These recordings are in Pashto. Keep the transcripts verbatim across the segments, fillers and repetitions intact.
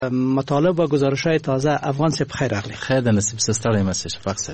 مطالب و گزارش‌های تازه. افغان صاحب خیر راغلی. خیر د نصیب ستړی مسیح شفاق صاحب.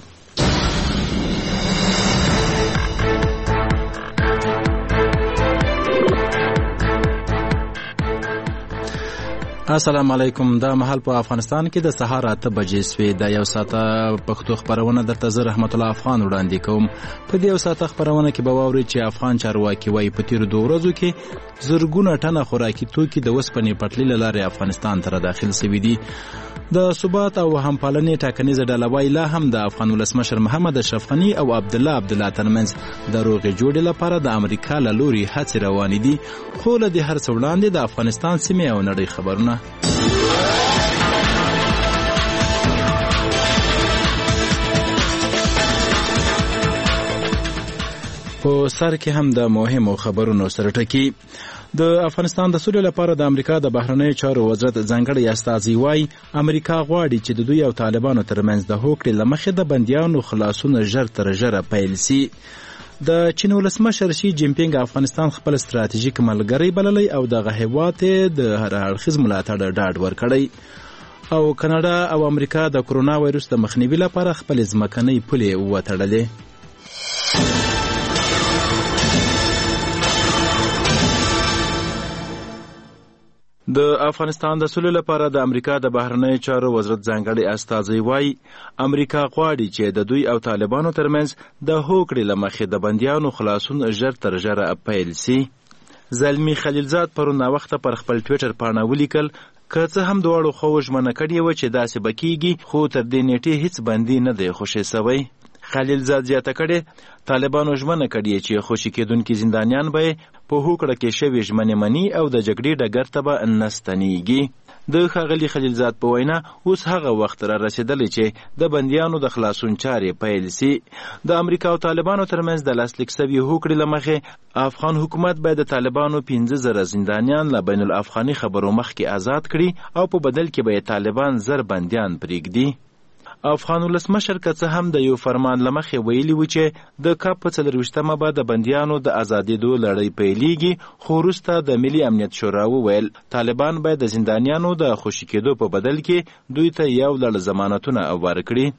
السلام علیکم. دا مهال په افغانستان کې د سهار اته بجې سوې. د یو ساعته پښتو خبرونه درته زه رحمت الله افغان وړاندې کوم. په دې یو ساعته خبرونه کې به واورئ چې افغان چارواکي وایي په تېرو دوه ورځو کې زرګونه ټنه خوراکي توکي د اوسپنې پټلۍ له لارې افغانستان ته داخل سوي دي. د ثبات او همپالنې ټاکنیزه ډله وایي لا هم د افغان ولسمشر محمد اشرف غني او عبدالله عبدالله ترمنځ د روغې جوړې لپاره د امریکا له لوري هڅې روانې دي. خو له دې هر څه وړاندې د افغانستان سیمې او نړۍ خبرونه. په سر کې هم د مهمو خبرونو سره ټکی. د افغانستان د سولې لپاره د امریکا د بهرنیو چارو وزارت ځانګړی استازی وایي امریکا غواړي چې د دوی او طالبانو ترمنځ د هوکړې له مخې د بندیانو خلاصون ژر تر ژره پیل سي. د چین ولسمشر شي جین پینګ افغانستان خپل ستراتیژیک ملګری بللی او دغه هیواد د هر اړخیز ملاتړ ډاډ ورکړی. او کاناډا او امریکا د کرونا وایروس د مخنیوي لپاره خپل ځمکنۍ پولې وتړلې. د افغانستان د سولې لپاره د امریکا د بهرنیو چارو وزارت ځانګړی استازی وایي امریکا غواړي چې د دوی او طالبانو ترمنځ د هوکړې له مخې د بندیانو خلاصون ژر تر ژره پیل سي. زلمی خلیلزاد پرون ناوخته پر خپل ټویټر پاڼه ولیکل که څه هم دواړو خواو ژمنه کړې وه چې داسې به کیږي خو تر دې نیټې هیڅ بندي نه دی خوشی سوی. خلیلزاد زیاته کړې طالبانو ژمنه کړې چې خوشي کېدونکي زندانیان به په هوکړه کې شوې ژمنې مني او د جګړې ډګر ته به نه ستنېږي. د ښاغلي خلیلزاد په وینا اوس هغه وخت را رسېدلی چې د بندیانو د خلاصون چارې پیل سي. د امریکا او طالبانو ترمنځ د لاسلیک سوي هوکړې له مخې افغان حکومت باید د طالبانو پنځه زره زندانیان له بین الافغاني خبرو مخکې آزاد کړي او په بدل کې به یې طالبان زر بندیان پرېږدي. افغان ولسمشر که څه هم د یو فرمان له مخې ویلي و چې د کاپ په څلرویشتمه به د بندیانو د ازادېدو لړۍ پیلېږي، خو وروسته د ملي امنیت شورا وویل طالبان باید د زندانیانو د خوشي کېدو په بدل کې دوی ته یو لړ ضمانتونه ورکړي.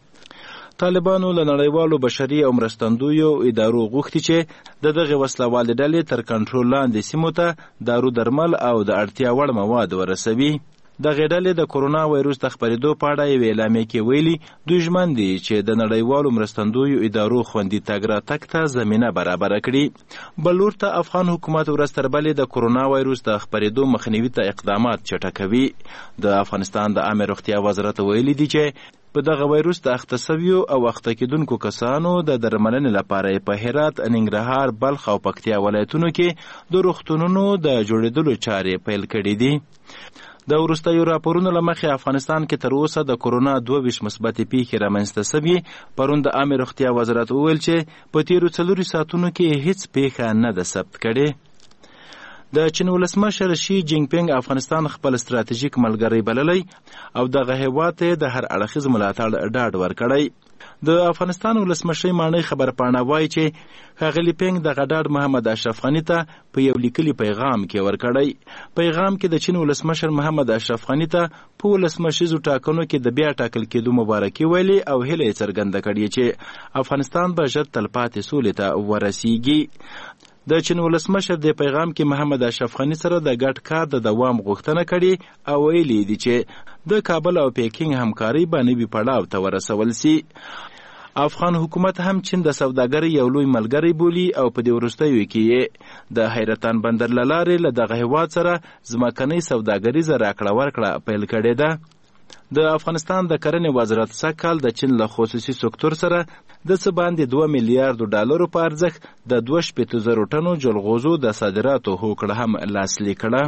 طالبانو له نړیوالو بشري او مرستندویو ادارو غوښتي چې د دغې وسلوالې ډلې تر کنټرول لاندې سیمو ته دارو درمل او د اړتیا وړ مواد ورسوي. دغې ډلې د کرونا وایروس د خپرېدو په اړه یوې اعلامیې کې ویلي دوی ژمن دي چې د نړیوالو مرستندویو ادارو خوندي تګ راتګ ته زمینه برابره کړي. بل لور ته افغان حکومت ورځ تر بلې د کرونا وایروس د خپرېدو مخنیوي ته اقدامات چټکوي. د افغانستان د عامه روغتیا وزارت ویلي دي چې په دغه وایروس د اخته سویو او اخته کېدونکو کسانو د درملنې لپاره په هرات، ننګرهار، بلخ او پکتیا ولایتونو کې د روغتونونو د جوړېدلو چارې پیل کړي دي. د وروستیو راپورونو له مخې افغانستان کې تر اوسه د کرونا دوه ویشت مثبتې پیښې رامنځته سوي. پرون د عامه روغتیا وزارت وویل چې په تېرو څلورو ساعتونو کې هیڅ پیښه نه ده ثبت کړې. د چین ولسمشر شي جین پینګ افغانستان خپل ستراتیژیک ملګری بللی او دغه هیواد ته د هر اړخیز ملاتړ ډاډ ورکړی. د افغانستان ولسمشر ماڼۍ خبرپاڼه وایي چې ښاغلي پینګ دغه ډاډ محمد اشرف غني ته په یو لیکلي پیغام کې ورکړی. پیغام کې د چین ولسمشر محمد اشرف غني ته په ولسمشریزو ټاکنو کې د بیا ټاکل کېدو مبارکي ویلي او هیله یې څرګنده کړې چې افغانستان به ژر تلپاتې سولې ته ورسیږي. د چین ولسمشر د پیغام کې محمد اشرف غني سره د ګډ کار د دوام غوښتنه کړې او ویلي دي چې د کابل او پیکینګ همکاري به نوي پړاو ته ورسول سي. افغان حکومت هم چین د سوداګرۍ یو لوی ملګری بولي او په دې وروستیو کې یې د حیرتان بندر له لارې له دغه هیواد سره ځمکنۍ سوداګریزه راکړه ورکړه پیل کړې ده. د افغانستان د کرنې وزارت سږکال د چین له خصوصي سکتور سره د څه باندې دوه میلیارډو ډالرو په ارزښت د دوه شپېته زرو ټنو جلغوزو د صادراتو هوکړه هم لاسلیک کړه.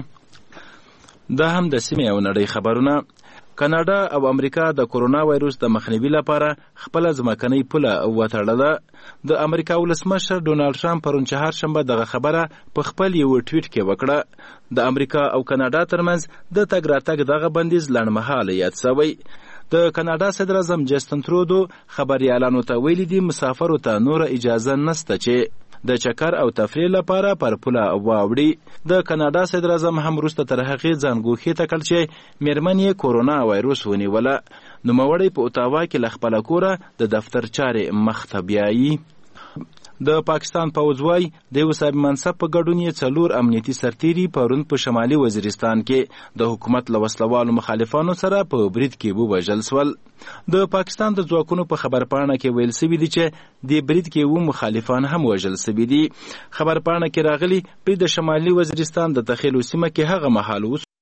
دا هم د سیمې او نړۍ خبرونه. کاناډا او امریکا د کرونا وایروس د مخنیوي لپاره خپل ځمکنۍ پوله وتړله. د امریکا ولسمشر ډونالډ ټرمپ پرون چهارشنبه دغه خبره په خپل یو ټویټ کې وکړه. د امریکا او کاناډا ترمنځ د تګ راتګ دغه بندیز لنډمهاله یاد سوی. د کاناډا صدر اعظم جسټن ترودو خبریالانو ته ویلي دي مسافرو ته نوره اجازه نسته چې د چکر او تفریح لپاره پر پوله واوړي. د کاناډا صدر اعظم هم وروسته تر هغې ځان ګوښې ته کړ چې میرمن یې کورونا وایروس ونیوله. نوموړی په اوتاوا کې له خپله کوره د دفتر چارې مخ ته بیایي. د پاکستان پوځ وایي د یو صاحب منصب په ګډون یې څلور امنیتي سرتیري پرون په شمالي وزیرستان کې د حکومت له وسلوالو مخالفانو سره په برید کې ووژل سول. د پاکستان د ځواکونو په خبرپاڼه کې ویل سوي دي چې د برید کې اووه مخالفان هم وژل سوي دي. خبرپاڼه کې راغلي برید د شمالي وزیرستان د تخیلو سیمه کې هغه مهال وسو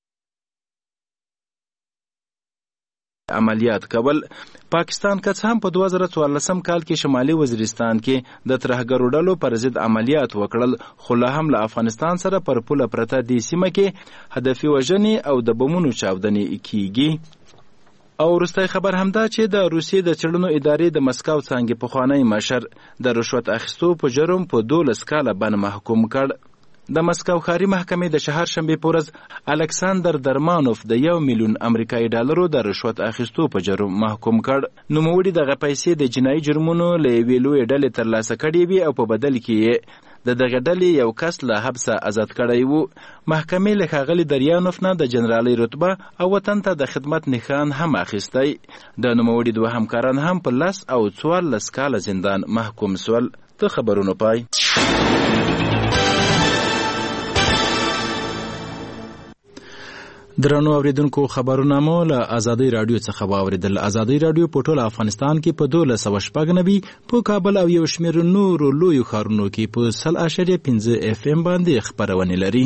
عملیات کول. پاکستان که څه هم په دوه زره څوارلسم کال کې شمالي وزیرستان کې د ترهګرو ډلو پر ضد عملیات وکړل، خو لا هم له افغانستان سره پر پوله پرته دې سیمه کې هدفي وژنې او د بمونو چاودنې کیږي. او وروستی خبر همدا چې د روسیې د څېړنو ادارې د مسکو څانګې پخوانی مشر د رشوت اخیستو په جرم په دولس کاله بند محکوم کړ. د مسکو ښاري محکمې د چهارشنبې په ورځ الکساندر درمانوف د یو میلیون امریکایي ډالرو د رشوت اخیستو په جرم محکوم کړ. نوموړي دغه پیسې د جنایي جرمونو له یوې لویې ډلې ترلاسه کړې وې او په بدل کې یې د دغه ډلې یو کس له حبسه آزاد کړی و. محکمې له ښاغلي دریانوف نه د جنرالۍ رتبه او وطن ته د خدمت نښان هم اخیستی. د نوموړي دوه همکاران هم په لس او څوارلس کاله زندان محکوم سول. د خبرونو پای. درنو اوریدونکو، خبرونه مو له ازادۍ راډیو څخه واوریدل. ازادۍ راډیو په ټول افغانستان کې په دولس سوه شپږ نوي، په کابل او یو شمېر نورو لویو ښارونو کې په سل اعشاریه پنځه اف ام باندې خپرونې لري.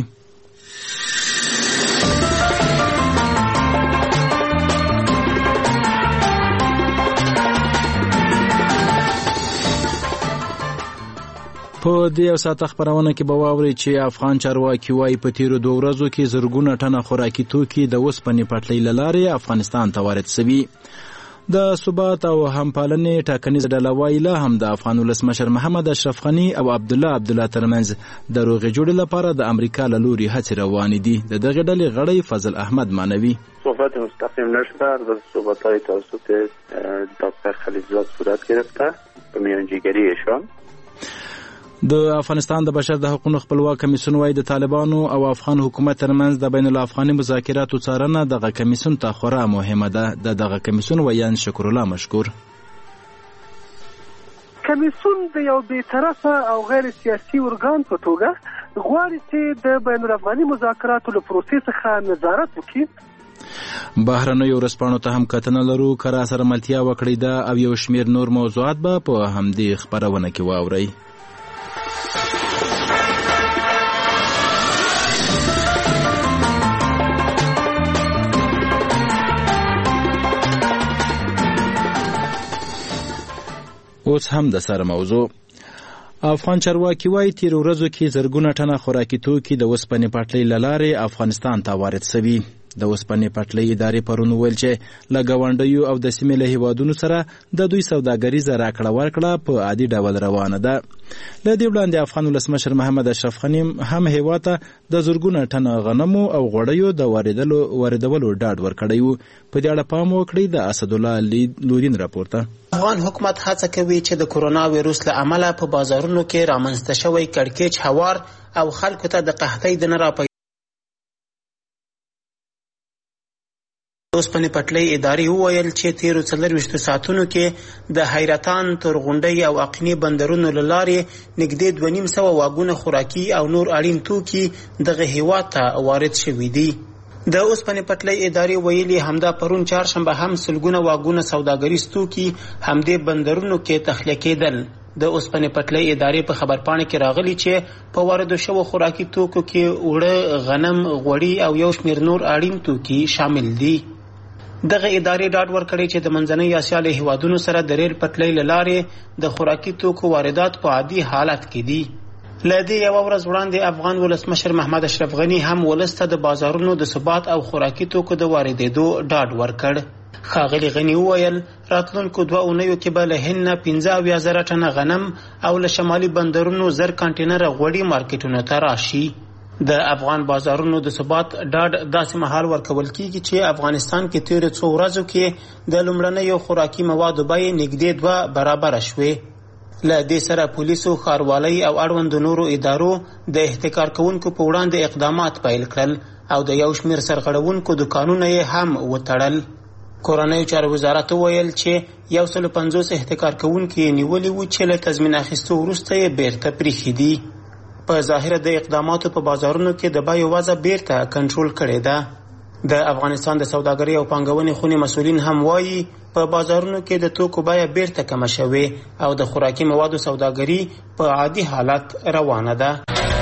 په دې یو ساعته خپرونه کې به واورئ چې افغان چارواکي وایي په تیرو دوه ورځو کې زرګونه ټنه خوراکي توکي د اوسپنې پټلۍ له لارې افغانستان ته وارد سوي. د ثبات او همپالنې ټاکنیزه ډله وایي لا هم د افغان ولسمشر محمد اشرف غني او عبدالله عبدالله ترمنځ د روغې جوړې لپاره د امریکا له لوري هڅې روانې دي. د دغې ډلې غړی فضل احمد مانوي: صحبت مستقیم نشده، البته صحبت‌های توسط دکتر خلیلزاد صورت گرفته به میانجیگری ایشان. د افغانستان د بشر د حقوقو خپلواک کمیسیون وایي د طالبانو او افغان حکومت ترمنځ د بین الافغاني مذاکراتو څارنه دغه کمیسیون ته خورا مهمه ده. د دغه کمیسیون ویان شکر الله مشکور: کمیسیون د یو بیطرفه او غیر سیاسي ارګان په توګه غواړي چې د بین الافغاني مذاکراتو له پروسې څخه نظارت وکړي. بهرنیو ورځپاڼو ته هم کتنه لرو، که را سره ملتیا وکړئ ده او یو شمېر نور موضوعات به په همدې خپرونه کې واورئ. اوس هم د سره موضوع. افغان چارواکي وایي تیر ورځو کې زرګونه ټنه خوراکي توکي د اوسپنې پټلۍ له لارې افغانستان ته وارد سوي. د اوسپنې پټلۍ ادارې پرون وویل چې له ګاونډیو او د سیمې له هیوادونو سره د دوی سوداګریزه راکړه ورکړه په عادي ډول روانه ده. له دې وړاندې افغان ولسمشر محمد اشرف غني هم هیواد ته د زرګونه ټنه غنمو او غوړیو د واردولو واردولو ډاډ ورکړی و. په دې اړه پام وکړئ. د اسدالله لودین راپورته. افغان حکومت هڅه کوي چې د کورونا ویروس له امله په بازارونو کې رامنځته شوی کړکېچ هوار او خلکو ته د قحطۍ د نه راپیدا اوسپنې پټلۍ ادارې وویل چې تیرو څلرویشتو ساعتونو کې د حیرتان، تورغونډۍ او اقینې بندرونو له لارې نږدې دوه نیم سوه واګونه خوراکي او نور اړین توکي دغه هیواد ته وارد شوي دي. د اوسپنې پټلۍ ادارې ویلي همدا پرون چهارشنبه هم سلګونه واګونه سوداګریز توکي همدې بندرونو کې تخلیه کېدل. د اوسپنې پټلۍ ادارې په خبرپاڼه کې راغلي چې په واردو شوو خوراکي توکو کې اوړه، غنم، غوړي او یو شمېر نور اړین توکي شامل دي. دغه ادارې ډاډ ورکړی چې د منځنۍ اسیا له هیوادونو سره د ریل پټلۍ له لارې د خوراکي توکو واردات په عادي حالت کې دي. له دې یوه ورځ وړاندې افغان ولسمشر محمد اشرف غني هم ولس ته د بازارونو د ثبات او خوراکي توکو د واردېدو ډاډ ورکړ. ښاغلي غني وویل راتلونکو دوه اونیو کې به له هند نه پنځه اویا زره ټنه غنم او له شمالي بندرونو زر کانټینره غوړي مارکیټونو ته راشي. د افغان بازارونو د ثبات ډاډ داسې مهال ورکول کیږي چې افغانستان کې تیرو څو ورځو کې د لومړنیو خوراکي موادو بیې نږدې دوه برابره شوې. له دې سره پولیسو ښاروالۍ او اړوندو نورو ادارو د احتکار کوونکو په وړاندې اقدامات پیل کړل او د یو شمېر سرغړونکو دوکانونه یې هم وتړل. کورنیو چارو وزارت وویل چې یو سل پنځوس احتکار کوونکي نیولي وو چې له تضمین اخیستو وروسته یې بیرته پریښي دي. په ظاهره د اقداماتو په بازارونو کې د بیو وضع بیرته کنټرول کړې ده. د افغانستان د سوداګرۍ او پانګونې خونې مسؤلین هم وایي په بازارونو کې د توکو بیه بیرته کمه شوې او د خوراکي موادو سوداګري په عادي حالت روانه ده.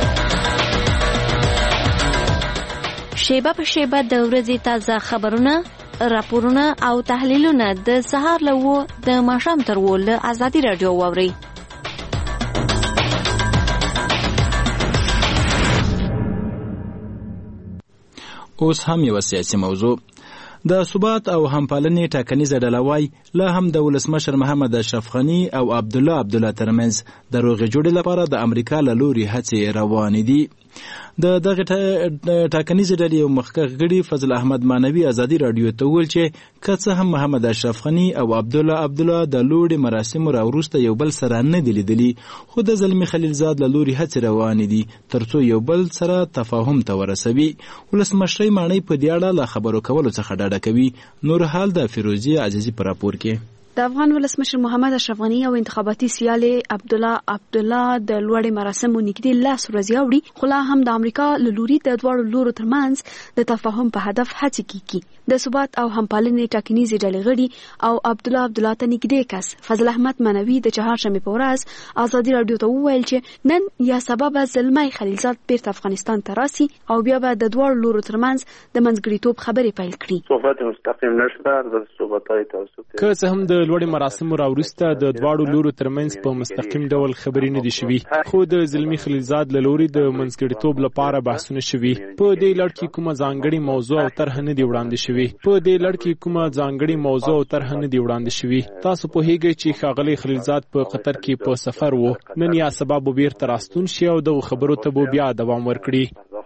شیبه په شیبه د ورځې تازه خبرونه، راپورونه او تحلیلونه د سهار له اوه د ماښام تر اوه له ازادي راډیو واورئ. اوس هم یو سیاسي موضوع. د ثبات او همپالنې ټاکنیزه ډله وایي لا هم د ولسمشر محمد اشرف غني او عبدالله عبدالله ترمنځ د روغې جوړې لپاره د امریکا له لوري هڅې روانې دي. د دغه ټاکنیزې ډلې یو مخکښ غړي فضل احمد مانوي ازادي راډیو ته وویل چې که څه هم محمد اشرف غني او عبدالله عبدالله د لوړې مراسمو راوروسته یو بل سره نه دي لیدلي، خو د زلمي خلیلزاد له لوري هڅې روانې دي تر څو یو بل سره تفاهم ته ورسوي. ولسمشرۍ ماڼۍ په دې اړه له خبرو کولو څخه ډډه کوي. نور حال د فیروزي عزیزي په راپور کې. د افغان ولسمشر محمد اشرف غني او انتخاباتي سیال عبدالله عبدالله د لوړې مراسمو نږدې لاس ورځې اوړي، خو لا هم د امریکا له لوري د دواړو لورو ترمنځ د تفاهم په هدف هڅې کیږي. د ثبات او همپالنې ټاکنیزې ډلې غړي او عبدالله عبدالله ته نږدې کس فضل احمد مانوي د چهارشنبې په ورځ ازادي راډیو ته وویل چې نن یا سبا به زلمی خلیلزاد بیرته افغانستان ته راسي او بیا به د دواړو لورو ترمنځ د منځګړیتوب خبرې پیل کړي. صحبت مستقیم نشته، د صحبت‌های توسط که څه هم د لوړې مراسمو راوروسته د دواړو لورو ترمنځ په مستقیم ډول خبرې نه دي شوي، خو د زلمی خلیلزاد له لوري د منځګړیتوب لپاره بحثونه شوي. په دې لړ کې کومه ځانګړې موضوع او طرح نه دي وړاندې شوي. په دې لړ کې کومه ځانګړې موضوع او طرح نه دي وړاندې شوي. تاسو پوهیږئ چې ښاغلی خلیلزاد په قطر کې په سفر وو. نن یا سبا به بیرته راستون شي او دغه خبرو ته به بیا دوام ورکړي.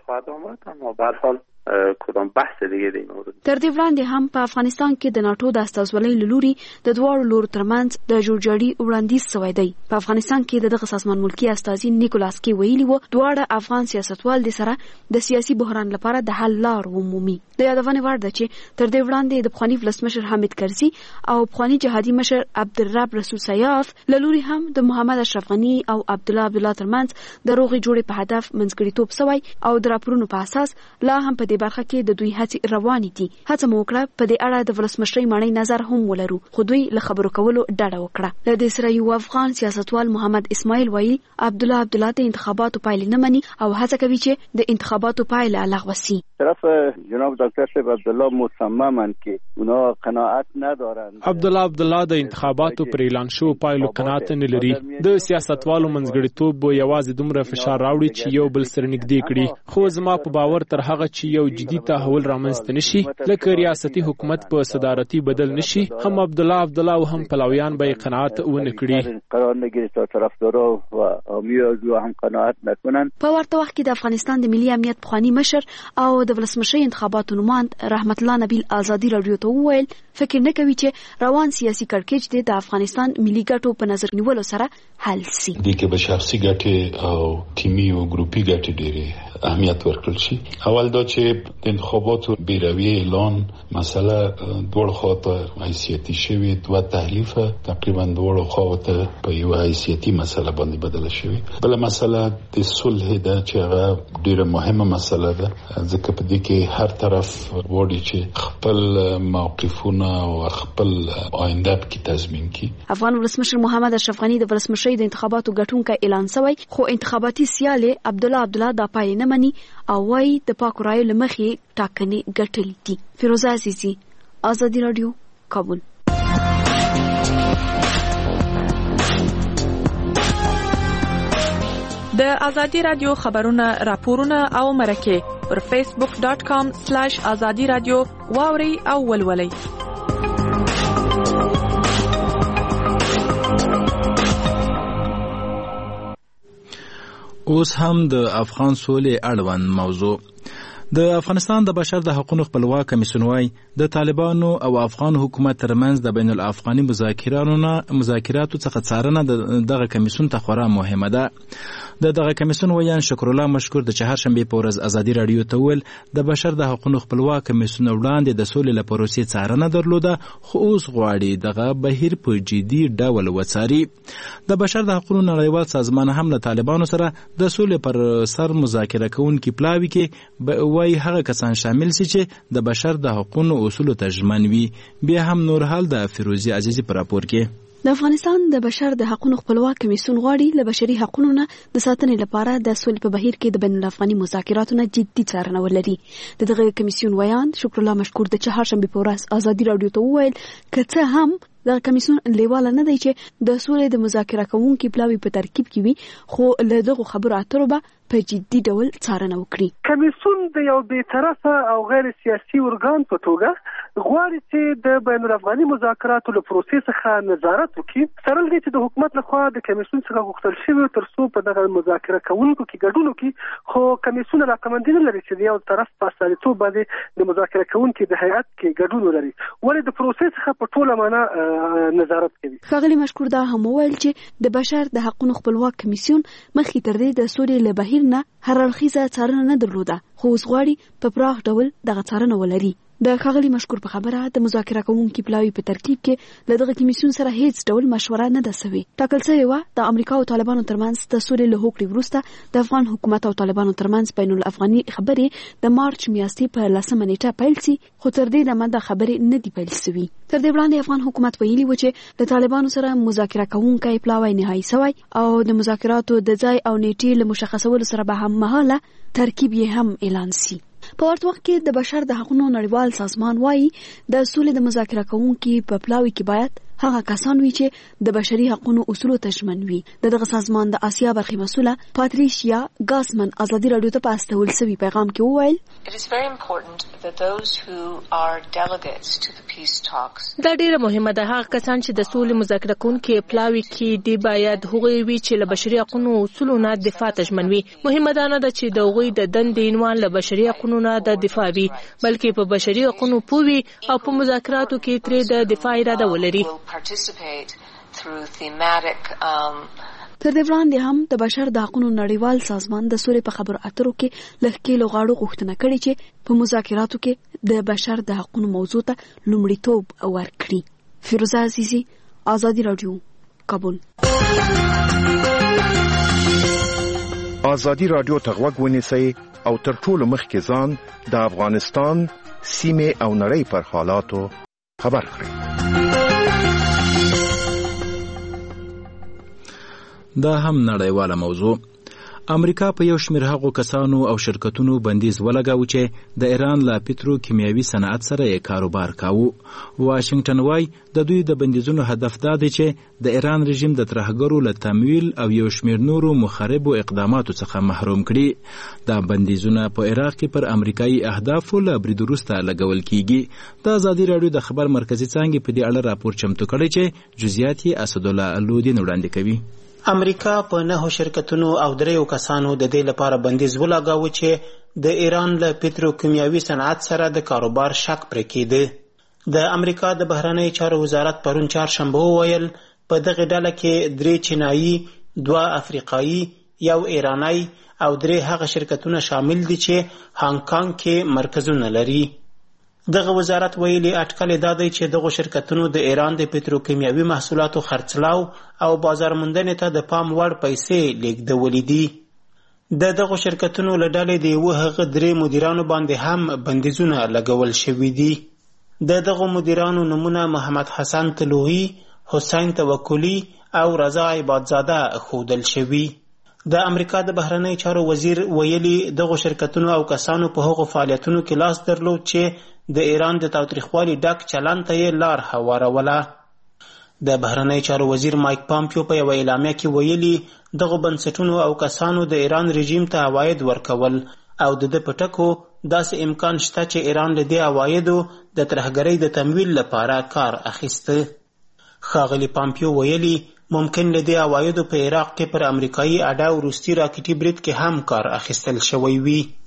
کدام بحث دیگه دی مورد. تر دې وړاندې هم په افغانستان کې د ناتو د استازولۍ له لوري د دواړو لورو ترمنځ د جوړجاړي وړاندیز شوی دی. په افغانستان کې د دغه سازمان ملکي استازي نیکولاس کی ویلي وو دواړه افغان سیاستوال د سره د سیاسي بحران لپاره د حل لار ومومي. د یادونې وړ ده چې تر دې وړاندې د پخواني ولسمشر حامد کرزي او پخواني جهادي مشر عبدالرب رسول سیاف له لوري هم د محمد اشرف غني او عبدالله عبدالله ترمنځ د روغې جوړې په هدف منځګړیتوب شوی او د راپورونو په اساس لا هم په دې برخه کې د دوی هڅې روانې دي. هڅه مو وکړه په دې اړه د ولسمشرۍ ماڼۍ نظر هم ولرو، خو دوی له خبرو کولو ډډه وکړه. له دې سره یو افغان سیاستوال محمد اسماعیل وایي عبدالله عبدالله د انتخاباتو پایلې نه مني او هڅه کوي چې د انتخاباتو پایله لغوه شي. طرف جناب دکتر صاحب عبدالله مصممن که اونا قناعت ندارند. عبدالله عبدالله د انتخاباتو پر اعلان شو پایلو قناعت نه لري. د سیاستوالو منځګړیتوب به یوازې دومره فشار راوړي چې یو بل سره نږدې کړي، خو زما په باور تر هغه چې یو جدي تحول رامنځته نشي، لکه ریاستي حکومت په صدارتي بدل نشي، هم عبدالله عبدالله او هم پلویان به قناعت ونه کړي. قرار نگیری تا طرفدارا و حامی‌ها هم قناعت نکنن. په ورته وخت کې د افغانستان د ملي امنیت پخوانی مشر او د ولسمشرۍ انتخاباتو نوماند رحمت الله نبیل ازادي راډیو ته وویل فکر نه کوي چې روان سیاسي کړکېچ د افغانستان ملي ګټو په نظر نیولو سره حل سي. د کې به شخصي ګټې او ټیمي او ګروپي ګټې ډېرې اهمیت ورکړل شي. اول دا چې د انتخاباتو بیرویه اعلان مسله دوړ خواته حیثیتي شوی، دوه تحلیفه تقریبا دوړ خواته په یو حیثیتي مسله باندې بدله شوی. بل مسله د صلح ده چې هغه ډیره مهمه مسله ده، ځکه په دې کې هر طرف وړي چې خپل موقفونه او خپل آینده کې تضمین کړي. افغان ولسمشر محمد اشرف غني د ولسمشرۍ د انتخاباتو ګټونکی اعلان شوی، خو انتخاباتي سیال عبدالله عبدالله دا پای نه مني او وايي د پاک رایو لمخې ټاکنې ګټلې دي. فیروزه عزیزي، ازادي راډیو، کابل. د ازادي راډیو خبرونه، راپورونه او مرکه پر فیسبوک ډاٹ کام سلیش ازادي راډیو واوري او ولولئ. اوس هم د افغان سولې اړوند موضوع. د افغانستان د بشر د حقوقو خپلواک کمیسیون وايي د طالبانو او افغان حکومت ترمنځ د بین الافغاني مذاکراتو مذاکراتو څخه څارنه دغه کمیسیون ته خورا مهمه ده. د دغه کمیسیون ویان شکر الله مشکور د چهارشنبه په ورځ ازادي رادیو ته ویل د بشر د حقوقو خپلواک کمیسیون وړاندې د سولې لپاره پروسې څارنه درلوده، خو اوس غواړي دغه بهیر په جدي ډول وڅاري. د بشر د حقوقو نړیوال سازمان هم له طالبانو سره د سولې پر سر مذاکره کوونکي پلاوي کې وایي هغه کسان شامل سي چې د بشر د حقوقو اصولو ته ژمن وي. بیا هم نور حال د فیروزي عزیزي پر راپور کې د افغانستان د بشر د حقوقو خپلواک کمیسیون غواړي له بشري حقوقو نه د ساتنې لپاره د سولې په بهیر کې د بین الافغاني مذاکراتو نه جدي څارنه ولري. د دغه کمیسیون ویان شکر الله مشکور د چهارشنبه په ورځ ازادي رادیو ته وویل که څه هم د کمیسیون لیواله نه دی چې د سولې د مذاکره کوونکي پلاوي په ترکیب کې وي، خو له دغه خبرو اترو به په جدي ډول څارنه وکړي. کمیسیون د یو بی‌طرفه او غیر سیاسي ارګان په توګه غواړي چې د بین الافغاني مذاکراتو له پروسې څخه نظارت وکړي. سره دې چې د حکومت لخوا د کمیسیون څخه غوښتل شوی تر څو په دغه مذاکره کوونکو کې ګډون وکړي، خو کمیسیون علاقمندي نه لري چې د یو طرف په استازیتوب باندې د مذاکره کوونکي د هیئت کې ګډون ولري، ولې د پروسې څخه په ټوله معنا نظارت کوي. ښاغلي مشکور دا هم وویل چې د بشر د حقوقو خپلواک کمیسیون مخکې تر دې د سولې له بهیر نه هر اړخیزه څارنه نه درلوده، خو اوس غواړي په پراخ ډول دغه څارنه ولري. د ښاغلي مشکور په خبره د مذاکره کوونکي پلاوي په ترکیب کې له دغه کمیسیون سره هیڅ ډول مشوره نه ده سوې. ټاکل شوې وه د امریکا او طالبانو ترمنځ د سولې له هوکړې وروسته د افغان حکومت او طالبانو ترمنځ بین الافغاني خبرې د مارچ میاشتې په لسمه نیټه پیل سي، خو تر دې دمه د خبرې نه دي پیل سوي. تر دې وړاندې افغان حکومت ویلي و چې د طالبانو سره مذاکره کوونکی پلاوی نهایي سوی او د مذاکراتو د ځای او نیټې له مشخصولو سره به هم مهاله ترکیب یې هم اعلان سي. په ورته وخت کې د بشر د حقوقو نړیوال سازمان وايي د سولې د مذاکره کوونکي په پلاوي کې باید هغه کسان وي چې د بشري حقوقو اصولو ته ژمن وي. د دغه سازمان د آسیا برخې مسؤله پاتریشیا ګاسمن ازادي رادیو ته په استول سوي پیغام کې وویل دا ډیره مهمه ده هغه کسان چې د سولې مذاکره کوونکي پلاوي کې دی باید هغوی وي چې له بشري حقوقو اصولو نه دفاع ته ژمن وي. مهمه ده نه ده چې د هغوی د دندې عنوان له بشري حقوقو نه د دفاع وي، بلکې په بشري حقوقو پوه وي او په مذاکراتو کې ترې د دفاع اراده ولري. تر دې وړاندې هم د بشر د حقوقو نړیوال سازمان د سولې په خبرو اترو کې له ښکېلو غاړو غوښتنه کړې چې په مذاکراتو کې د بشر د حقوقو موضوع ته لومړیتوب ورکړي. فیروزه عزیزي، ازادي رادیو، کابل. ازادي رادیو ته غوږ ونیسئ او تر ټولو مخکې ځان د افغانستان سیمې او نړۍ پر حالاتو خبر کړئ. دا هم نړیواله موضوع. امریکا په یو شمېر هغو کسانو او شرکتونو بندیز ولګاوه چې د ایران له پترو کیمیاوي صنعت سره یې کاروبار کاوه. واشنګټن وايي د دوی د بندیزونو هدف دا دی چې د ایران رژیم د ترهګرو له تمویل او یو شمېر نورو مخربو اقداماتو څخه محروم کړي. دا بندیزونه په عراق کې پر امریکایي اهدافو له برید وروسته لګول کیږي. د ازادي راډیو د خبر مرکزي څانګې په دې اړه راپور چمتو کړی چې جزئیات یې اسدالله الودین وړاندې کوي. امریکا په نهو شرکتونو او دریو کسانو د دې لپاره بندیز ولګاوه چې د ایران له پتروکیمیاوي صنعت سره د کاروبار شک پرې کېده. د امریکا د بهرنۍ چارو وزارت پرون چهارشنبه وویل په دغه ډله کې درې چینایي، دوه افریقایي، یو ایرانی او درې هغه شرکتونه شامل دي چې هانګ کانګ کې مرکزونه لري. دغه وزارت ویلي اټکل دا دی چې دغه شرکتونو د ایران د پتروکیمیاوي محصولاتو خرڅلاو او بازار موندنې ته د پام وړ پیسې لیږدولې دي. د دغه شرکتونو له ډلې د یوه هغه درې مدیرانو باندې هم بندیزونه لګول شوي دي. د دغه مدیرانو نومونه محمد حسن طلوعي، حسین توکلی او رضا عبادزاده ښودل شوي. د امریکا د بهرنۍ چارو وزیر ویلي دغه شرکتونو او کسانو په هغو فعالیتونو کې لاس درلود چې د ایران د تاوتریخوالي ډک چلند ته یې لار هواروله. د بهرنۍ چارو وزیر مایک پامپیو په یوه اعلامیه کې ویلي دغه بنسټونو او کسانو د ایران رژیم ته عواید ورکول او د ده په ټکو داسې امکان شته چې ایران له دې عوایدو د ترهګرۍ د تمویل لپاره کار اخیسته. ښاغلي پامپیو ویلي ممکن له دې عوایدو په عراق کې پر امریکایي اډه او روسي راکټي برید کې هم کار اخیستل شوی وي.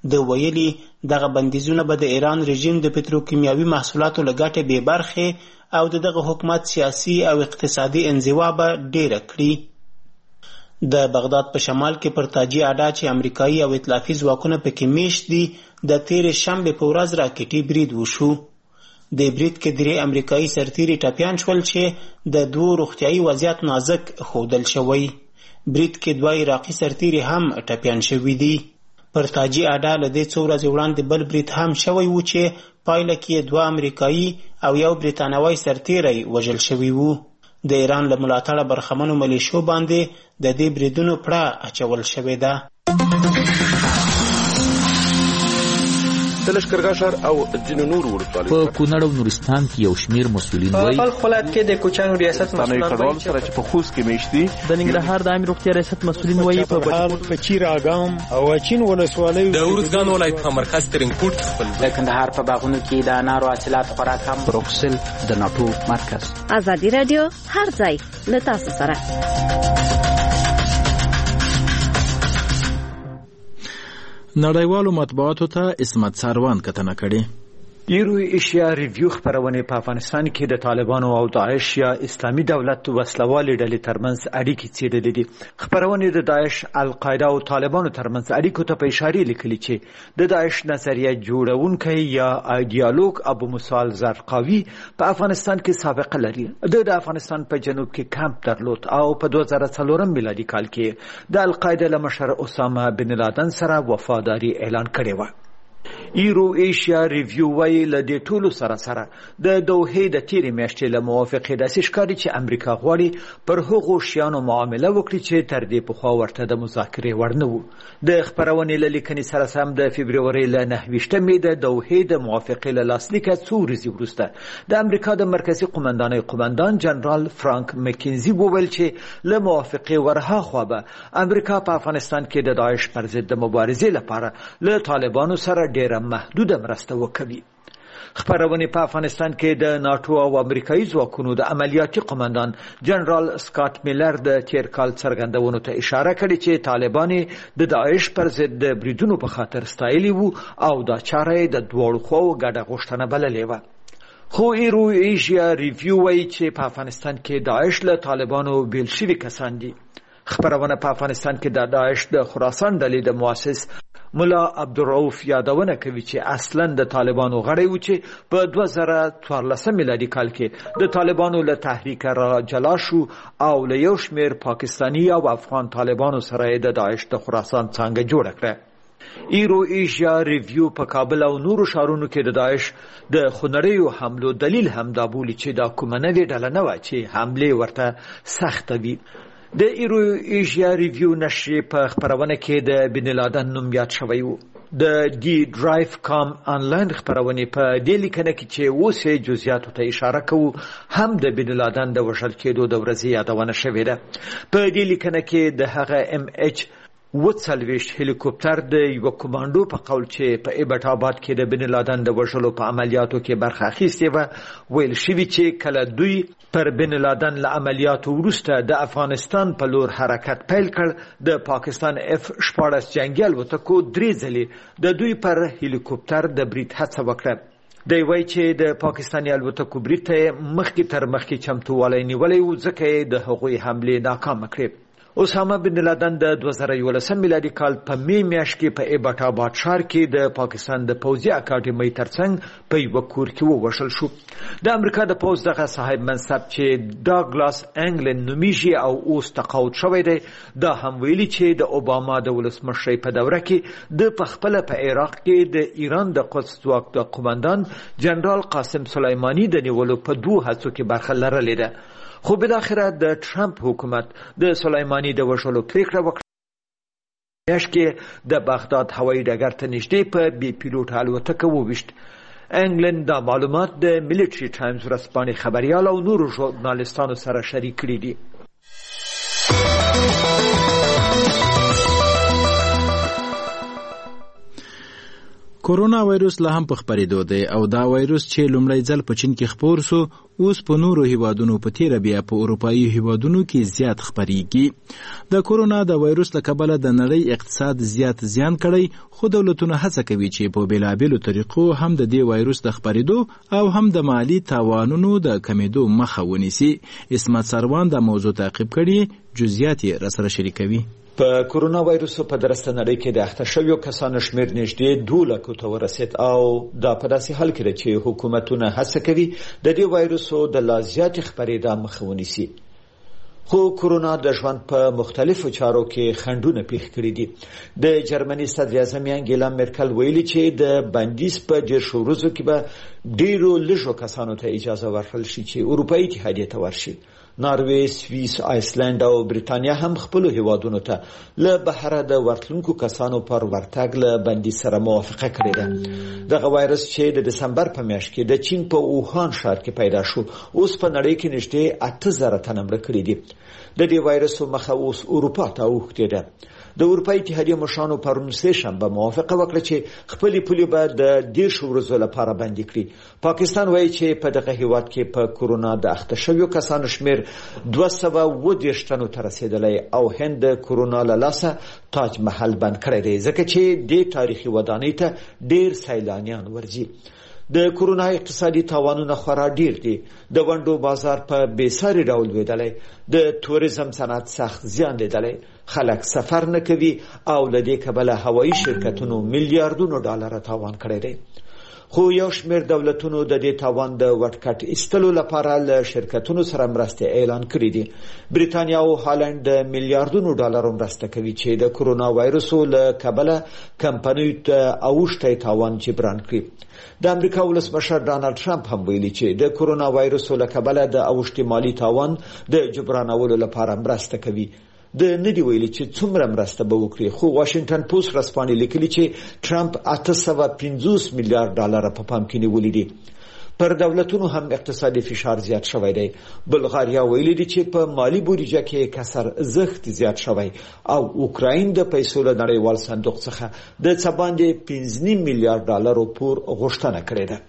د ویلي دغه بندیزونه به د ایران رژیم د پتروکیمیاوي محصولاتو له ګټې بې برخې او د دغه حکومت سیاسي او اقتصادي انزوا به ډیره کړي. د بغداد په شمال کې پر تاجي اډا چې امریکایي او ائتلافي ځواکونه پکې میشت دي د تیرې شنبې په ورځ راکټي برید وشو. د برید کې درې امریکایي سرتیري ټپیان شول چې د دوو روغتیایي وضعیت نازک ښودل شوی. برید کې دوه عراقي سرتیري هم ټپیان شوي دي. پر تاجي اډا له دې څو ورځې وړاندې بل برید هم شوی و چې پایله کې دوه امریکایي او یو بریتانوي سرتیری وژل شوي وو. د ایران له ملاتړه برخمنو ملیشو باندې د دې بریدونو پړه اچول شوې ده. د لښکرګاه ښار او ځینو نورو ولسوالیو په کونړ او نورستان کې یو شمیر مسؤلین وایي په خپل ولایت کې د کوچانو ریاست مسؤلین وایي سره چې په خوست کې میشت دي. د ننګرهار د عامه روغتیا ریاست مسؤلین وایي په بهال په چیراګام او اچین ولسوالیو د ورزګان ولایت په مرکز ترنګپورټ خپل د کندهار په باغونو کې د انارو حاصلات خورا کم. بروکسل د ناټو مرکز. ازادي رادیو هر ځای له تاسو سره. نړیوالو مطبوعاتو ته اسمت ساروان کتنه کړې. ایرو ایشیا ریویو خپرونې په افغانستان کې د طالبانو او داعش یا اسلامي دولت وسلوالې ډلې ترمنځ اړیکې څېړلې دي. خپرونې د داعش، القاعده او طالبانو ترمنځ اړیکو ته په اشارې لیکلي چې د داعش نظریه جوړونکی یا ایډیالوګ ابو موسی الزرقاوي په افغانستان کې سابقه لري. د د افغانستان په جنوب کې کمپ درلود او په دوه زره څلورم میلادي کال کې د القاعده له مشر اسامه بن لادن سره وفاداري اعلان کړې وه. ایرو ایشیا ریویو وایي له دې ټولو سره سره د دوحې د تیرې میاشتې له موافقې داسې ښکاري چې امریکا غواړي پر هغو شیانو معامله وکړي چې تر دې پخوا ورته د مذاکرې وړ نه وو. د خپرونې له لیکنې سره سم د فبرورۍ له نهه ویشتمې د دوحې د موافقې له لاسلیکه څو ورځې وروسته د امریکا د مرکزي قمندانۍ قمندان جنرال فرانک مکینزي وویل چې له موافقې ورهاخوا به امریکا په افغانستان کې د داعش پر ضد د مبارزې لپاره له طالبانو سره ډیره محدوده مرسته وکوي. خپرونې په افغانستان کې د ناټو او امریکایي ځواکونو د عملیاتي قمندان جنرال سکاٹ میلر د تیر کال څرګندونو ته اشاره کړې چې طالبان د داعش پر ضد د بریدونو په خاطر ستایلي وو او دا چاره د دواړو خواو ګډه غوښتنه بللې وه. خو ایرو ایشیا ریویو وایي چې په افغانستان کې داعش له طالبانو بیل شوي کسان دي. خپرونه په افغانستان کې د داعش د خراسان ډلې د مؤسس ملا عبدالرؤف یادونه کوي چې اصلا د طالبانو غړی و چې په دوه زره څوارلسم میلادي کال کې د طالبانو له تحریک را جلا شو او له یو شمیر پاکستانی او افغان طالبانو سره د داعش د خراسان څانګه جوړه کړه. ایرو ایشیا ریویو په کابل او نورو ښارونو کې د داعش د خونړیو حملو دلیل هم دا بولي چې دا کومه نوې ډله نه وه چې حملې ورته سخته وي. د ایرو ایشیا ریویو نشریې په خپرونه کې د بن لادن نوم یاد شوی و. د دی ډرایو کام آنلاین خپرونې په دې لیکنه کې چې اوس یې جزئیاتو ته اشاره کوو هم د بن لادن د وژل کېدو د ورځې یادونه شوې ده. په دې لیکنه کې د هغه ام ایچ اووه څلوېښت هلیکوپټر د یوه کمانډو په قول چې په ایبټ آباد کې د بن لادن د وژلو په عملیاتو کې برخه اخیستې وه ویل شوي چې کله دوی پر بن لادن له عملیاتو وروسته د افغانستان په لور حرکت پیل کړ د پاکستان اف شپاړس جنګي الوتکو درې ځلې د دوی پر هلیکوپټر د برید هڅه وکړه. دی وایي چې د پاکستاني الوتکو برید ته مخکې تر مخکې چمتووالی نیولی و ځکه یې د هغوی حملې ناکامه کړې. اسامه بن لادن د دوه زره یولسم میلادي کال په می میاشت کې په ایبټ آباد ښار کې د پاکستان د پوځي اکاډمۍ ترڅنګ په یوه کور کې ووژل شو. د امریکا د پوځ دغه صاحب منصب چې ډاګلاس انګلن نومیږي او اوس تقاعد شوی دی دا هم ویلي چې د اوباما د ولسمشرۍ په دوره کې د پخپله په عراق کې د ایران د قدس ځواک د قمندان جنرال قاسم سلیماني د نیولو په دوه هڅو کې برخه لرلې ده. خو بالاخره د ټرمپ حکومت د سلیماني د وژلو پریکړه وکړه. میاشت کې د بغداد هوایي ډګر ته نږدې په بې پیلوټه الوتکه وویشت. انګلند دا معلومات د ملیټري ټایمز ورځپاڼې خبریال او نورو ژورنالستانو سره شریک کړي دي. کورونا وایروس لا هم په خپرېدو دی او دا وایروس چې لومړی ځل په چین کې خپور سو اوس په نورو هیوادونو په تیره بیا په اروپایي هیوادونو کې زیات خپریږي. د کورونا د وایروس له کبله د نړۍ اقتصاد زیات زیان کړی، خو دولتونه هڅه کوي چې په بېلابېلو طریقو هم د دې وایروس د خپرېدو او هم د مالي تاوانونو د کمېدو مخه ونیسي. اسمت سروان د موضوع تعقیب کړي، جزئیات یې راسره شریکوي. په کورونا وایروس په درسته نړۍ کې د اخته شویو کسانو شمیر نږدې دوه لکو ته ورسید او دا په داسې حال کې ده چې حکومتونه هڅه کوي د دې وایروسو د لا زیاتې خپرېدا مخه ونیسي. خو کورونا د ژوند په مختلفو چارو کې خنډونه پیښ کړي دي. د جرمني صدر اعظم انګیلا مرکل ویلي چې د بندیز په ډېر شو ورځو کې به ډېرو لږو کسانو ته اجازه ورکړل شي چې اروپایي اتحادیې ته ورشي. ناروې، سویس، آیسلند او بریتانیا هم خپل هیوادونو ته له بهره د ورتلونکو کسانو پر ورتګ له بندي سره موافقه کړې ده. دغه وایرس چې د دسمبر په میاشت کې د چین په اوهان ښار کې پیدا شو، اوس په نړۍ کې نږدې اته زره تنه مړه کړي دي. د دې وایرسو مخه اوس اروپا ته اوښتې ده. د اروپایي اتحادیې مشرانو پرون سه شنبه موافقه وکړه چې خپلې پولې به د دېرش ورځو لپاره بندي کړي. پاکستان وایي چې په دغه هیواد کې په کورونا د اخته شویو کسانو شمیر دوه سوه اووه دېرش تنو ته رسېدلی او هند د کورونا له لاسه تاج محل بند کړی دی ځکه چې دې تاریخي ودانۍ ته ډېر سیلانیان ورځي. د کورونا اقتصادي تاوانونه خورا ډیر دي. د ونډو بازار په بېساري ډول لویدلی، د توریزم صنعت سخت زیان لیدلی، خلک سفر نه کوي او له دې کبله هوایي شرکتونو میلیارډونو ډالره تاوان کړی دی. خو یو شمېر دولتونو د دې تاوان د وټکټ ایستلو لپاره له شرکتونو سره مرستې اعلان کړي دي. بریتانیا او هالند د میلیارډونو ډالرو مرسته کوي چې د کورونا وایرسو له کبله کمپنیو ته اوښتی تاوان جبران کړي. د امریکا ولسمشر ډانلډ ټرمپ هم ویلي چې د کورونا وایرسو له کبله د اوښتي مالي تاوان د جبرانولو لپاره مرسته کوي. د ندی ویلي چې څومره مرسته به وکړي، خو واشنگټن پوسټ رسپانې لیکلي چې ټرمپ اته سوه پنځوس میلیارډ ډالر په پام کې نیولي دي. پر دولتونو هم اقتصادي فشار زیات شوی دی. بلغاریا ویلي دي چې په مالی بودیجه کې کسر زخت زیات شوی او اوکراین د پیسو له نړیوال صندوق څخه د څه باندې پنځه نیم میلیارډ ډالرو پور غوښتنه کړې ده.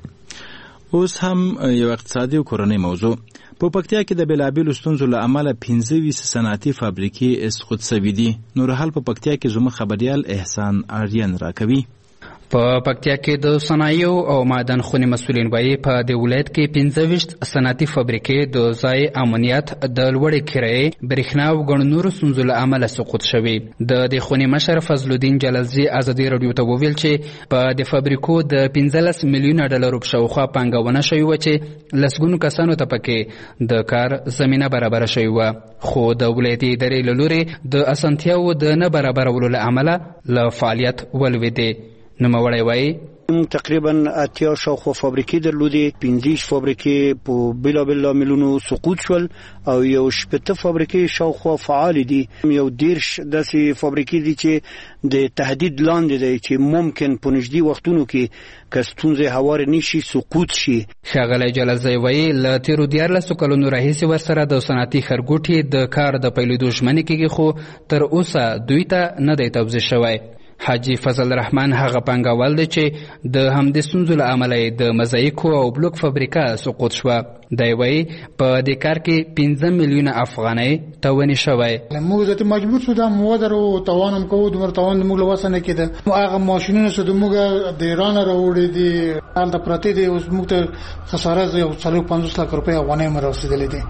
اوس هم یو اقتصادي او کورنۍ موضوع. په پکتیا کې د بېلابېلو ستونزو له امله پنځه ویشت صنعتي فابریکې اسقوط سوي دي. نورحال په پکتیا کې زموږ خبریال احسان آرین راکوي. په پکتیا کې د صنایعو او معدن خونې مسؤلین وایي په دې ولایت کې پنځه ویشت صنعتي فابریکې د ځای امنیت، د لوړې کرایې، برېښنا او ګڼو نورو ستونزو له امله سقوط شوي. د دې خونې مشر فضل الدین جلالزي ازادي راډیو ته وویل چې په دې فابریکو د پنځلس میلیونه ډالرو په شاوخوا پانګونه شوې وه چې لسګونو کسانو ته پکې د کار زمینه برابره شوې وه، خو د ولایتي ادارې له لورې د اسانتیاوو د نه برابرولو له امله له فعالیت ولوېدې. نوموړی وایي تقریبا اتیا شاوخوا فابریکې درلودې، پنځه فابریکې په بېلابېل لاملونو سقوط شول او یو شپېته فابریکې شاوخوا فعال دي. یو دېرش داسې فابریکې دي چې د تهدید لاندې دی چې ممکن په نږدې وختونو کې که ستونزې هوارې نه شي سقوط شي. ښاغلی جلالزی وایي له تېرو دیارلسو کلونو راهیسې ورسره د صنعتي ښارګوټي د کار د پیلېدو ژمنې کېږي، خو تر اوسه دوی ته نه دی توضیح شوی. حاجی فضل رحمان هغه پانګوال دی چې د همدې ستونزو له امله یې د مزایکو او بلوک فابریکه سقوط شوه. دی وایي په دې کار کې پنځه میلیونه افغانۍ تاواني شوی. موږ ځکه مجبور شو دا مواد رو تاوان هم کوو، دومره تاوان موږ له وسه نه کېده. هغه ماشینونه چې موږ د ایران راوړي دي هلته پراته دي، اوس موږ ته خساره یو څلور پنځوس لک روپۍ افغانۍ هم رسېدلې دي.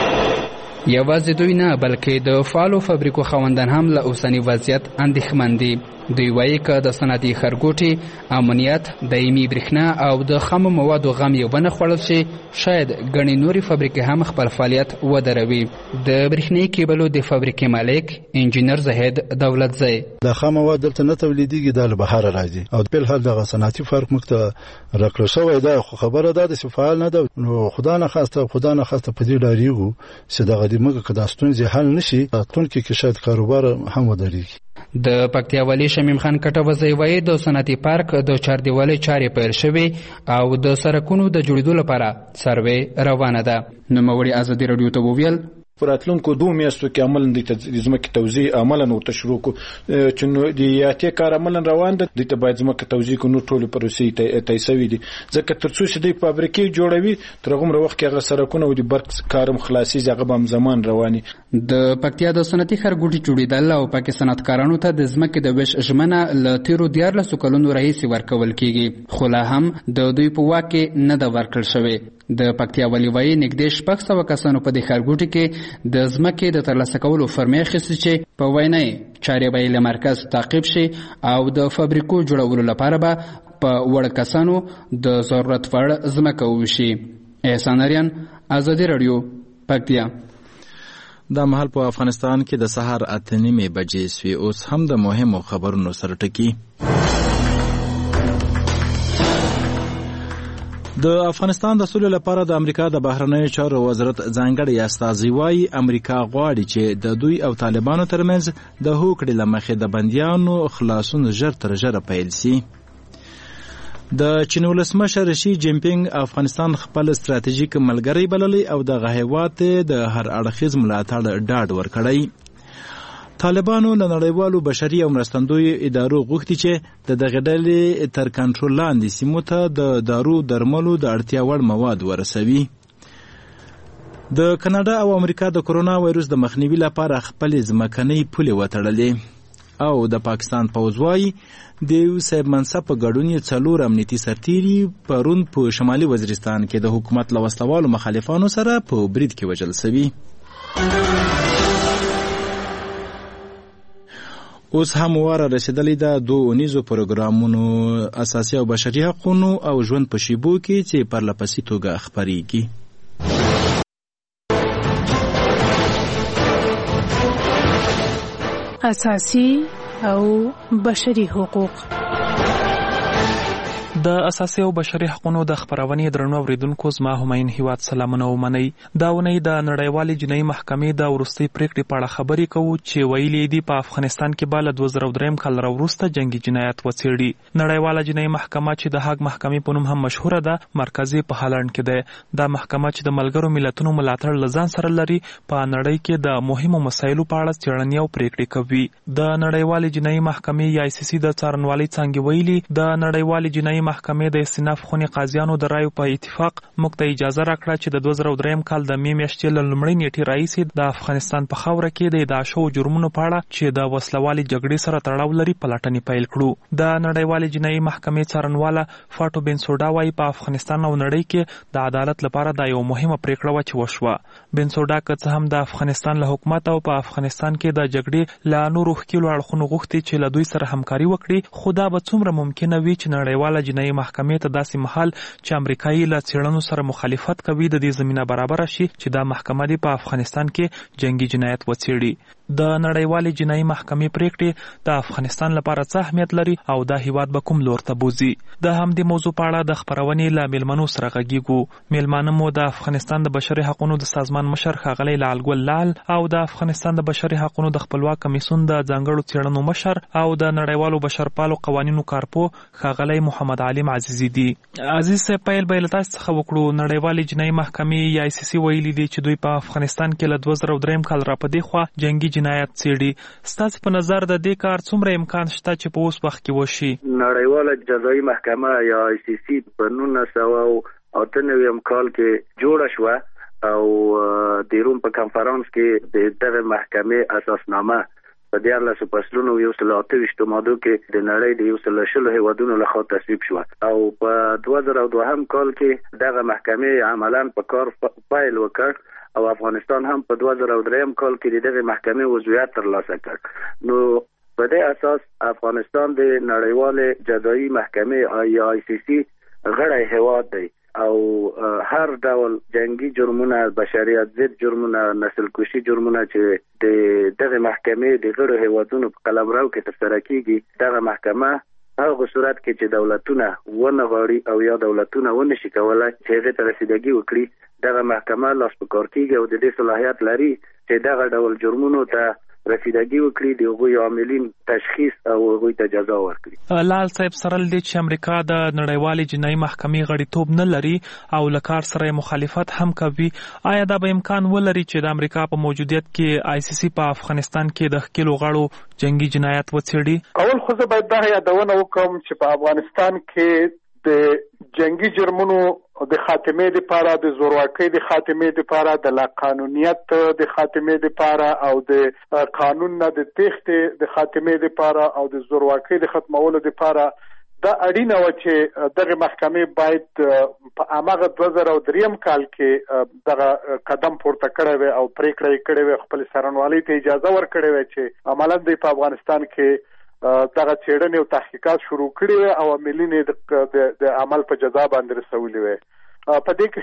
یوازې دوی نه بلکې د فعالو فابریکو خاوندان هم له اوسني وضعیت اندېښمن دي. دوی وایي که د صنعتي ښارګوټي امنیت، دایمي برېښنا او د خامو موادو غم یې ونه خوړل شي، شاید ګڼې نورې فابریکې هم خپل فعالیت ودروي. د برېښنایي کیبلو د فابریکې مالک انجینر زاهد دولتزی: د خام مواد دلته نه تولیدېږي، دا له بهره راځي او فلحال دغه صنعتي پارک موږ ته راکړل شوی ده، خو خبره دا ده چې فعال نه ده. نو خدا نخواسته خدا نخواسته په دې ډارېږو چې دغه د موږ که دا ستونزې حل نه شي، راتلونکي کې شاید کاروبار هم ودرېږي. د پکتیا والی شمیم خان کټوزی وایي د صنعتي پارک د چاردیوالۍ چارې پیل شوې او د سړکونو د جوړېدو لپاره سروې روانه ده. نوموړي ازادي راډیو ته وویل راتلونکو دوه میاشتو کې عملاً د ځمکې توزیع عملاً ورته شروع کو چې نو د یاتې کار عملاً روان ده د باید ځمکه توزیع کو نو ټول پروسې ته سوي دي ځکه تر څو چې د فابریکې جوړوي تر هغه وخت کې هغه سرکونه او د برق کارم خلاصي هغه به زمان رواني. د پکتیا د صنعتي ښارګوټي جوړېدل او پکې صنعتکارانو ته د ځمکې د ویش ژمنه له تیرو دیارلسو کلونو راهیسې ورکول کیږي خو لا هم د دوی په واک کې نه ده ورکړل شوې. د پکتیا والي وایي نږدې شپږ سوه کسانو په دې ښارګوټي کې د ځمکې د ترلاسه کولو فرمې اخیستې چې په وینا یې چارې به یې له مرکز تعقیب شي او د فابریکو جوړولو لپاره به په وړ کسانو د ضرورت وړ ځمکه وویشي. احسان اریان، ازادي راډیو، پکتیا. دا مهال په افغانستان کې د سهار اته نیمې بجې سوې. اوس هم د مهمو خبرونو سره ټکي. د افغانستان د سولې لپاره د امریکا د بهرنیو چارو وزارت ځانګړی استازی وایي امریکا غواړي چې د دوی او طالبانو ترمنځ د هوکړې له مخې د بندیانو خلاصون ژر تر ژره پیل سي. د چین ولسمشر شي جین پینګ افغانستان خپل ستراتیژیک ملګری بللی او دغه هیواد د هر اړخیز ملاتړ ډاډ ورکړی. طالبانو له نړیوالو بشري او مرستندویو ادارو غوښتي چې د دغه ډلې تر کنټرول لاندې سیمو ته د دارو درملو د اړتیا وړ مواد ورسوي. د کاناډا او امریکا د کرونا وایروس د مخنیوي لپاره خپلې ځمکنۍ پولې وتړلې او د پاکستان پوځ وایي د یو صاحب منصب په ګډون یې څلور امنیتي سرتیري پرون په شمالي وزیرستان کې د حکومت له وسلوالو مخالفانو سره په برید کې وژل سوي. اوس هم واره رسیدلی ده دو اونیزو پروګرامونو اساسي او بشري حقونو او ژوند په شیبو کې چې پرله پسې توګه خپریږي. اساسي او بشري حقوق. د اساسي او بشري حقوقو د خبرونې درنو اوریدونکو زما هماین هیواد سلامونه ومنئ. دا ونې د نړیوالې جنایي محکمې د وروستۍ پریکړې په اړه خبرې کوو چې ویلي دي په افغانستان کې به له دوه زره دریم کال راوروسته جنگي جنایت وڅېړي. نړیواله جنایي محکمه چې د هاګ محکمې په نوم هم مشهوره ده مرکزي په هالند کې ده. دا محکمه چې د ملګرو ملتونو ملاتړ له ځان سره لري په نړۍ کې د مهمو مسایلو په اړه څېړنې او پریکړې کوي. د نړیوالې جنایي محکمې یا آی سی سی د څارنوالۍ څانګې ویلي د نړیوالې جنایي محکمې د استیناف خونې قاضیانو د رایو په اتفاق موږ ته اجازه راکړه چې د دوه زره دریم کال د مې میاشتې له لومړۍ نیټې راهیسې د افغانستان په خاوره کې د ادعا شوو جرمونو په اړه چې د وسلوالې جګړې سره تړاو لري پلټنې پیل کړو. د نړیوالې جنایي محکمې څارنواله فاټو بنسوډا وایي په افغانستان او نړۍ کې د عدالت لپاره دا یو مهمه پریکړه وه چې وشوه. بنسوډا که څه هم د افغانستان له حکومت او په افغانستان کې د جګړې له نورو ښکېلو اړخونو غوښتي چې له دوی سره همکاري وکړي خو دا به څومره ممکنه وي چې نړیواله جنایي محکمې ته داسې مهال چې امریکایي له څېړنو سره مخالفت کوي د دې زمینه برابره شي چې دا محکمه دې په افغانستان کې جنگي جنایت وڅېړي. د نړیوالې جنایي محکمې پریکړې د افغانستان لپاره څه اهمیت لري او دا هیواد به کوم لور ته بوځي. د همدې موضوع په اړه د خپرونې له میلمنو سره غږیږو. میلمانه مو د افغانستان د بشري حقوقو د سازمان مشر ښاغلی لعل ګل لعل او د افغانستان د بشري حقوقو د خپلواک کمیسیون د ځانګړو څېړنو مشر او د نړیوالو بشرپالو قوانینو کارپو ښاغلی محمد علیم عزیزي دي. عزیز صاحب پیل به له تاسو څخه وکړو. نړیوالې جنایي محکمې یا آی سی سی ویلي دي چې دوی په افغانستان کې له دوه زره دریم کال راپدې خوا جنگي جنایت څېړي. ستاسو په نظر د دې کار څومره امکان شته چې په اوس وخت کې وشي؟ نړیواله جزایي محکمه یا آی سی سی په نولس سوه اته نویم کال کې جوړه شوه او د روم په کنفرانس کې د دغه محکمې اساسنامه په دیارلسو فصلونو یو سل اته ویشتو مادو کې د نړۍ د یو سل شلو هیوادونو لخوا تصویب شوه او په دوه زره دوهم کال کې دغه محکمې عملاً په کار پیل وکړ او افغانستان هم په دوه زره دریم کال کې دغه محکمې عضویت ترلاسه کړ. نو په دې اساس افغانستان د نړیوالې جزایي محکمې یا آی سی سی غړی هیواد دی او هر ډول جنگي جرمونه، بشریت ضد جرمونه، نسل کشي جرمونه چې د دغه محکمې د غړو هیوادونو په قلمرو کې ترسره کیږي دغه محکمه هغه صورت کې چې دولتونه ونه غواړي او یا دولتونه ونه شي کولای چې هغه ته رسیدګي وکړي دغه محکمه لاس په کار کیږي او د دې صلاحیت لري چې دغه ډول جرمونو ته رسیدګي وکړي د هغوی عاملین تشخیص او هغوی ته جزا ورکړي. لال صاحب سره لدې چې امریکا د نړیوالې جنایي محکمې غړیتوب نه لري او له کار سره مخالفت هم کوي، آیا دا به امکان ولري چې د امریکا په موجودیت کې آی سی سی په افغانستان کې د ښکېلو غړو جنگي جنایات وڅېړي؟ اول خو زه باید دا یادونه وکړم چې په افغانستان کې د جنگي جرمونو د خاتمې لپاره، د زورواکۍ د خاتمې لپاره، د لا قانونیت د خاتمې لپاره او د قانون نه د تېښتې د خاتمې لپاره او د زورواکۍ د ختمولو لپاره دا اړینه وه چې دغه محکمې باید په هماغه دوه زره او دریم کال کې دغه قدم پورته کړی وی او پرېکړه یې کړې وی، خپل څارنوالۍ ته اجازه ورکړې وی چې عملاً دوی په افغانستان کې دغه څېړنې او تحقیقات شروع کړي وي او عاملین یې د عمل په جزا باندې رسولي وي. په دې کې